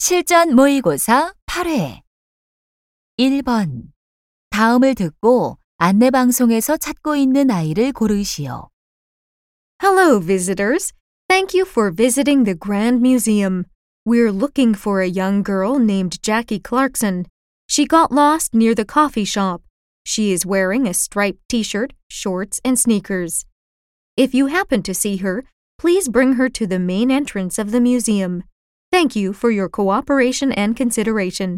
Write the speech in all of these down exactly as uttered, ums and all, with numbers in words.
실전 모의고사 팔 회 일 번. 다음을 듣고 안내방송에서 찾고 있는 아이를 고르시오. Hello, visitors. Thank you for visiting the Grand Museum. We're looking for a young girl named Jackie Clarkson. She got lost near the coffee shop. She is wearing a striped t-shirt, shorts, and sneakers. If you happen to see her, please bring her to the main entrance of the museum. Thank you for your cooperation and consideration.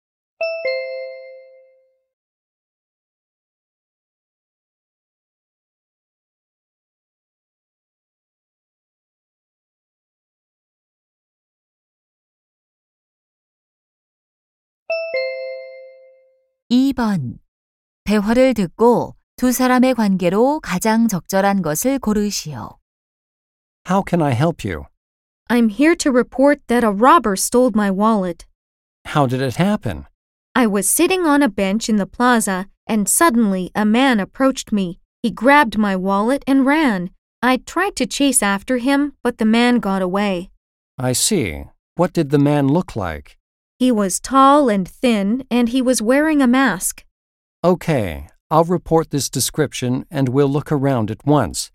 이 번. 대화를 듣고 두 사람의 관계로 가장 적절한 것을 고르시오. How can I help you? I'm here to report that a robber stole my wallet. How did it happen? I was sitting on a bench in the plaza, and suddenly a man approached me. He grabbed my wallet and ran. I tried to chase after him, but the man got away. I see. What did the man look like? He was tall and thin, and he was wearing a mask. Okay, I'll report this description and we'll look around at once.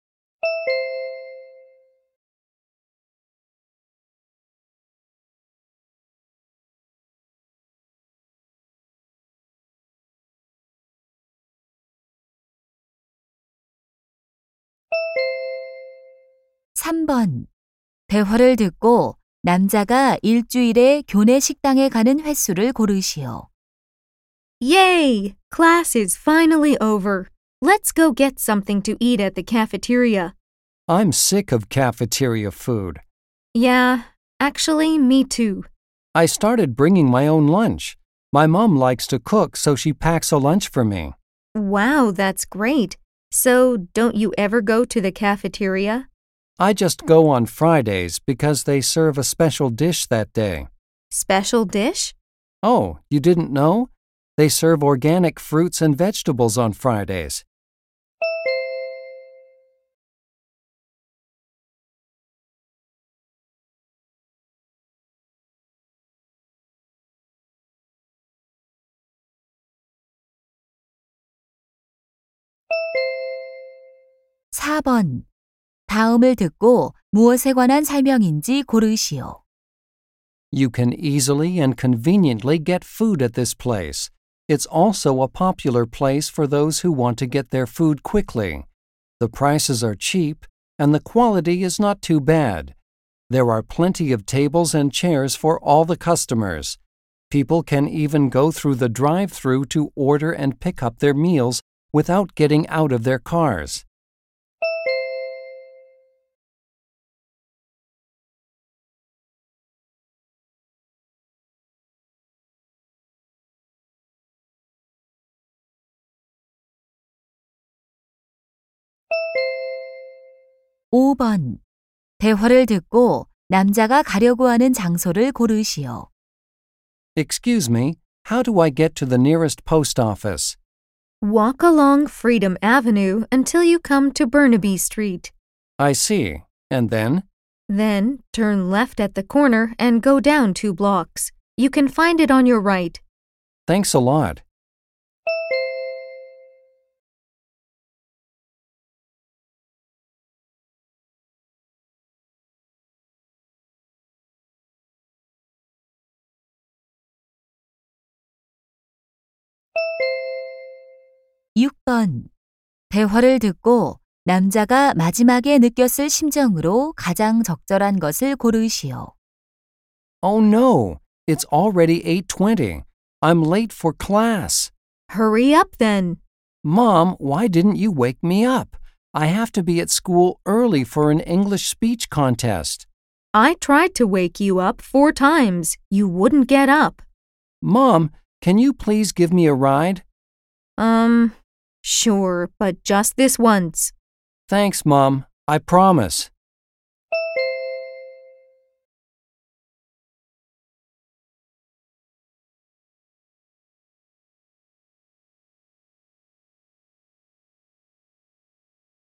삼 번. 대화를 듣고 남자가 일주일에 교내 식당에 가는 횟수를 고르시오. Yay! Class is finally over. Let's go get something to eat at the cafeteria. I'm sick of cafeteria food. Yeah, actually, me too. I started bringing my own lunch. My mom likes to cook, so she packs a lunch for me. Wow, that's great. So, don't you ever go to the cafeteria? I just go on Fridays because they serve a special dish that day. Special dish? Oh, you didn't know? They serve organic fruits and vegetables on Fridays. 사 번. 다음을 듣고 무엇에 관한 설명인지 고르시오. You can easily and conveniently get food at this place. It's also a popular place for those who want to get their food quickly. The prices are cheap and the quality is not too bad. There are plenty of tables and chairs for all the customers. People can even go through the drive-thru to order and pick up their meals without getting out of their cars. 오 번. 대화를 듣고 남자가 가려고 하는 장소를 고르시오. Excuse me, how do I get to the nearest post office? Walk along Freedom Avenue until you come to Burnaby Street. I see. And then? Then, turn left at the corner and go down two blocks. You can find it on your right. Thanks a lot. 육 번. 대화를 듣고 남자가 마지막에 느꼈을 심정으로 가장 적절한 것을 고르시오. Oh no, it's already eight twenty. I'm late for class. Hurry up then. Mom, why didn't you wake me up? I have to be at school early for an English speech contest. I tried to wake you up four times. You wouldn't get up. Mom, can you please give me a ride? Um, sure, but just this once. Thanks, Mom. I promise.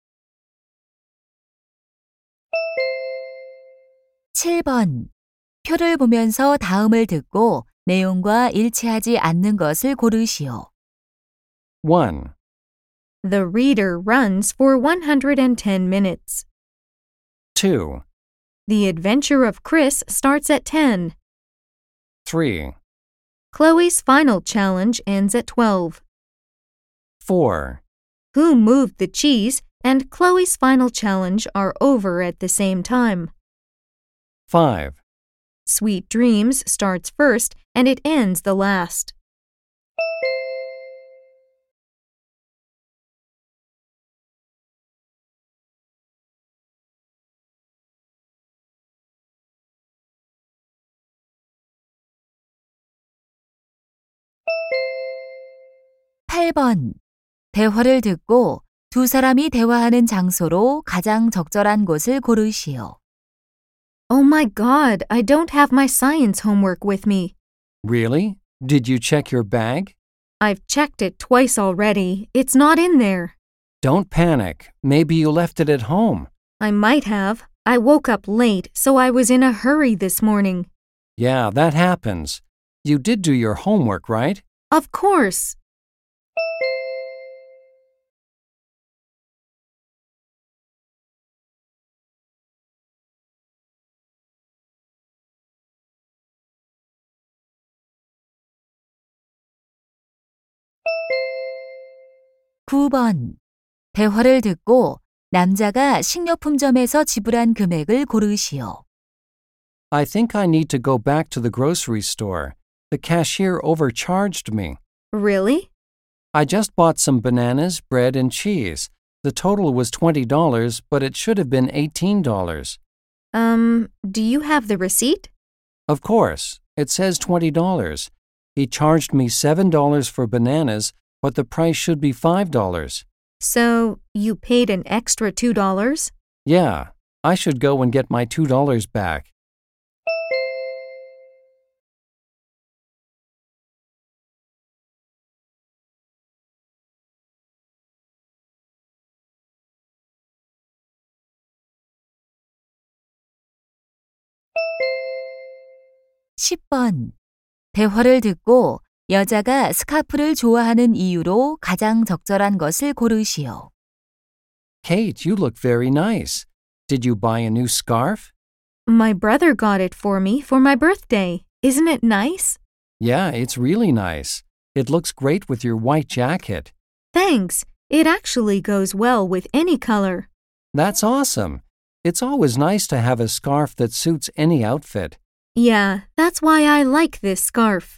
칠 번. 표를 보면서 다음을 듣고 내용과 일치하지 않는 것을 고르시오. one, The reader runs for one hundred ten minutes. two, The adventure of Chris starts at ten. three, Chloe's final challenge ends at twelve. four, Who moved the cheese and Chloe's final challenge are over at the same time. five. Sweet Dreams starts first and it ends the last. 팔 번. 대화를 듣고 두 사람이 대화하는 장소로 가장 적절한 곳을 고르시오. Oh my god, I don't have my science homework with me. Really? Did you check your bag? I've checked it twice already. It's not in there. Don't panic. Maybe you left it at home. I might have. I woke up late, so I was in a hurry this morning. Yeah, that happens. You did do your homework, right? Of course. 구 번. 대화를 듣고 남자가 식료품점에서 지불한 금액을 고르시오. I think I need to go back to the grocery store. The cashier overcharged me. Really? I just bought some bananas, bread, and cheese. The total was twenty dollars, but it should have been eighteen dollars. Um, do you have the receipt? Of course, it says twenty dollars. He charged me seven dollars for bananas, but the price should be five dollars. So, you paid an extra two dollars? Yeah, I should go and get my two dollars back. 십 번. 대화를 듣고 여자가 스카프를 좋아하는 이유로 가장 적절한 것을 고르시오. Kate, you look very nice. Did you buy a new scarf? My brother got it for me for my birthday. Isn't it nice? Yeah, it's really nice. It looks great with your white jacket. Thanks. It actually goes well with any color. That's awesome. It's always nice to have a scarf that suits any outfit. Yeah, that's why I like this scarf.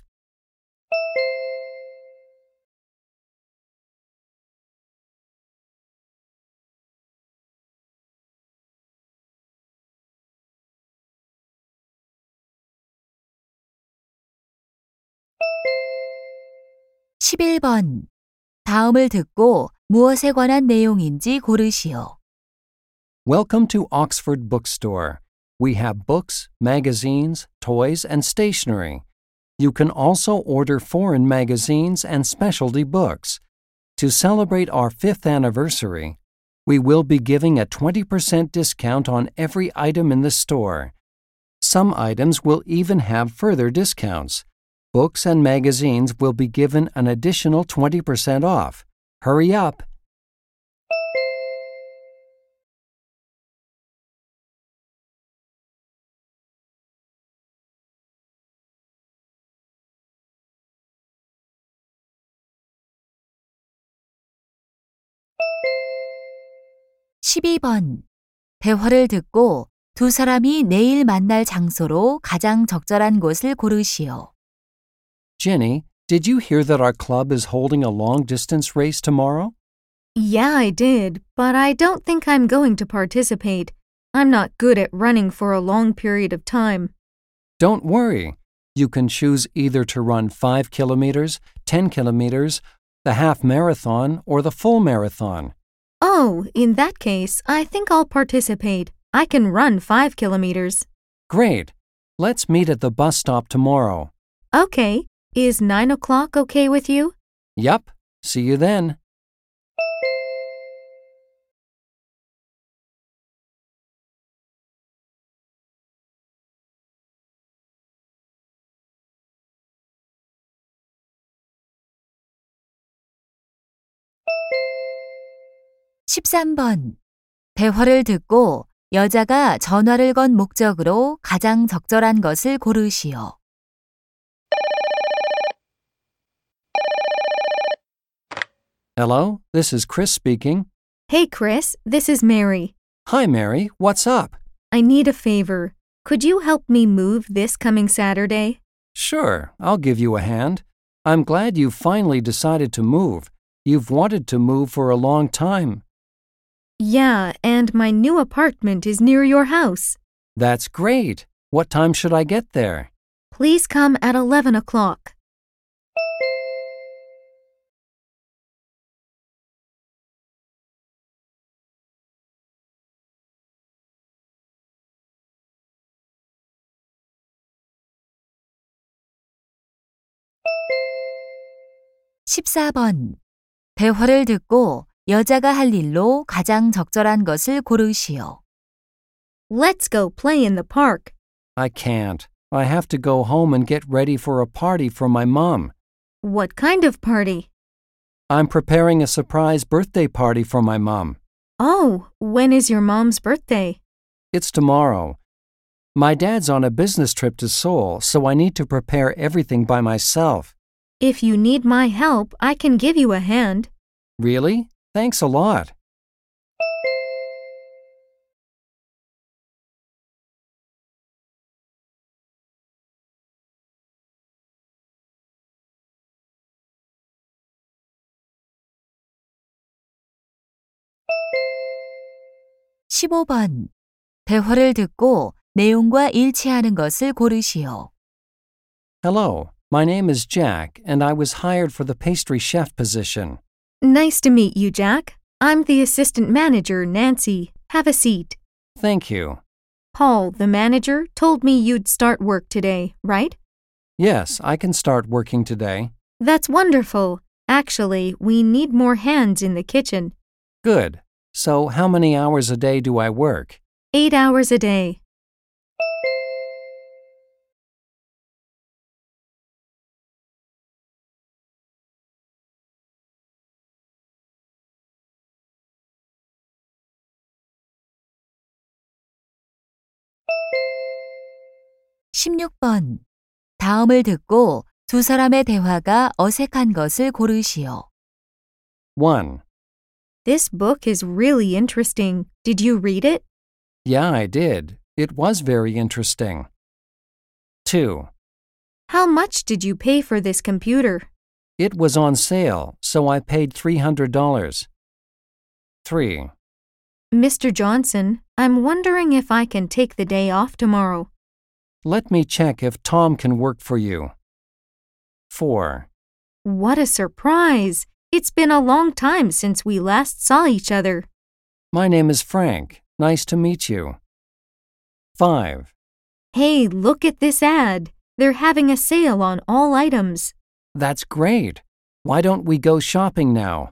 십일 번. 다음을 듣고 무엇에 관한 내용인지 고르시오. Welcome to Oxford Bookstore. We have books, magazines, toys, and stationery. You can also order foreign magazines and specialty books. To celebrate our fifth anniversary, we will be giving a twenty percent discount on every item in the store. Some items will even have further discounts. Books and magazines will be given an additional twenty percent off. Hurry up! 십이 번. 대화를 듣고 두 사람이 내일 만날 장소로 가장 적절한 곳을 고르시오. Jenny, did you hear that our club is holding a long-distance race tomorrow? Yeah, I did, but I don't think I'm going to participate. I'm not good at running for a long period of time. Don't worry. You can choose either to run five kilometers, ten kilometers, the half marathon, or the full marathon. Oh, in that case, I think I'll participate. I can run five kilometers. Great. Let's meet at the bus stop tomorrow. Okay. Is nine o'clock okay with you? Yup. See you then. 십삼 번. 대화를 듣고 여자가 전화를 건 목적으로 가장 적절한 것을 고르시오. Hello, this is Chris speaking. Hey, Chris, this is Mary. Hi, Mary. What's up? I need a favor. Could you help me move this coming Saturday? Sure, I'll give you a hand. I'm glad you finally decided to move. You've wanted to move for a long time. Yeah, and my new apartment is near your house. That's great. What time should I get there? Please come at eleven o'clock. 십사 번. 대화를 듣고 여자가 할 일로 가장 적절한 것을 고르시오. Let's go play in the park. I can't. I have to go home and get ready for a party for my mom. What kind of party? I'm preparing a surprise birthday party for my mom. Oh, when is your mom's birthday? It's tomorrow. My dad's on a business trip to Seoul, so I need to prepare everything by myself. If you need my help, I can give you a hand. Really? Thanks a lot. 십오 번. 대화를 듣고 내용과 일치하는 것을 고르시오. Hello, my name is Jack, and I was hired for the pastry chef position. Nice to meet you, Jack. I'm the assistant manager, Nancy. Have a seat. Thank you. Paul, the manager, told me you'd start work today, right? Yes, I can start working today. That's wonderful. Actually, we need more hands in the kitchen. Good. So, how many hours a day do I work? Eight hours a day. 십육 번. 다음을 듣고 두 사람의 대화가 어색한 것을 고르시오. one. This book is really interesting. Did you read it? Yeah, I did. It was very interesting. two. How much did you pay for this computer? It was on sale, so I paid three hundred dollars. three. Mister Johnson, I'm wondering if I can take the day off tomorrow. Let me check if Tom can work for you. four. What a surprise! It's been a long time since we last saw each other. My name is Frank. Nice to meet you. five. Hey, look at this ad. They're having a sale on all items. That's great. Why don't we go shopping now?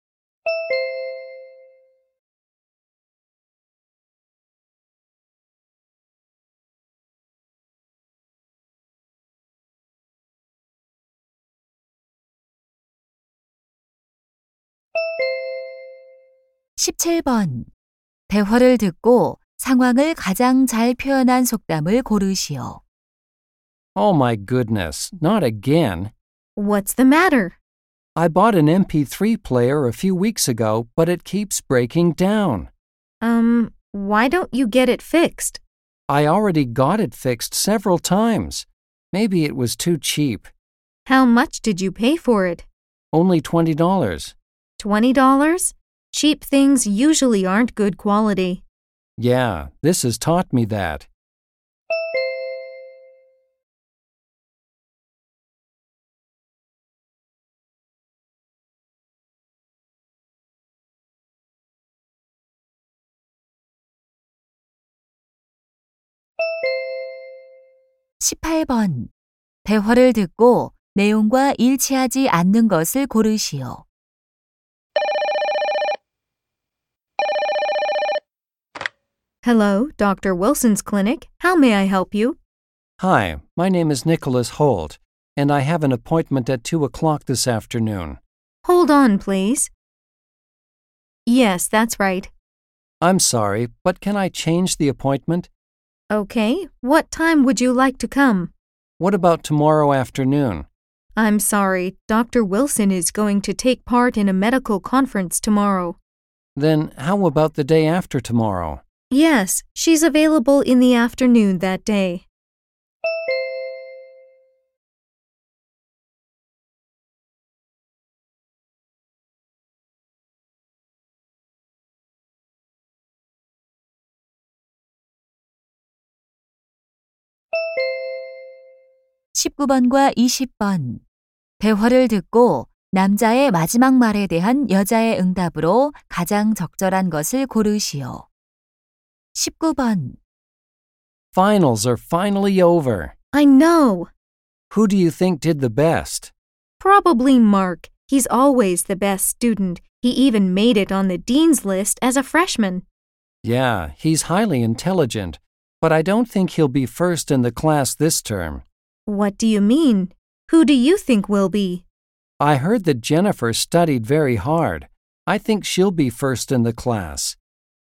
십칠 번. 대화를 듣고 상황을 가장 잘 표현한 속담을 고르시오. Oh my goodness, not again. What's the matter? I bought an M P three player a few weeks ago, but it keeps breaking down. Um, why don't you get it fixed? I already got it fixed several times. Maybe it was too cheap. How much did you pay for it? Only twenty dollars. Twenty dollars? Cheap things usually aren't good quality. Yeah, this has taught me that. 십팔 번. 대화를 듣고 내용과 일치하지 않는 것을 고르시오. Hello, Doctor Wilson's clinic. How may I help you? Hi, my name is Nicholas Holt, and I have an appointment at two o'clock this afternoon. Hold on, please. Yes, that's right. I'm sorry, but can I change the appointment? Okay, what time would you like to come? What about tomorrow afternoon? I'm sorry, Doctor Wilson is going to take part in a medical conference tomorrow. Then how about the day after tomorrow? Yes, she's available in the afternoon that day. 십구 번과 이십 번. 대화를 듣고 남자의 마지막 말에 대한 여자의 응답으로 가장 적절한 것을 고르시오. 십구 번. Finals are finally over. I know. Who do you think did the best? Probably Mark. He's always the best student. He even made it on the dean's list as a freshman. Yeah, he's highly intelligent, but I don't think he'll be first in the class this term. What do you mean? Who do you think will be? I heard that Jennifer studied very hard. I think she'll be first in the class.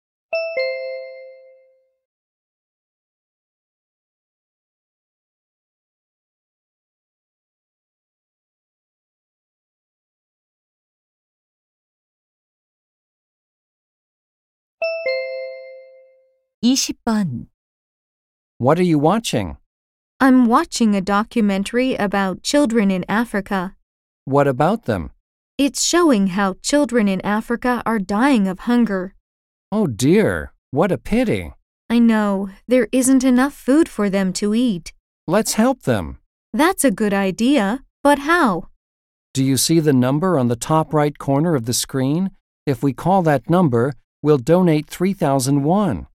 이십 번. What are you watching? I'm watching a documentary about children in Africa. What about them? It's showing how children in Africa are dying of hunger. Oh dear, what a pity. I know, there isn't enough food for them to eat. Let's help them. That's a good idea, but how? Do you see the number on the top right corner of the screen? If we call that number, we'll donate three thousand won.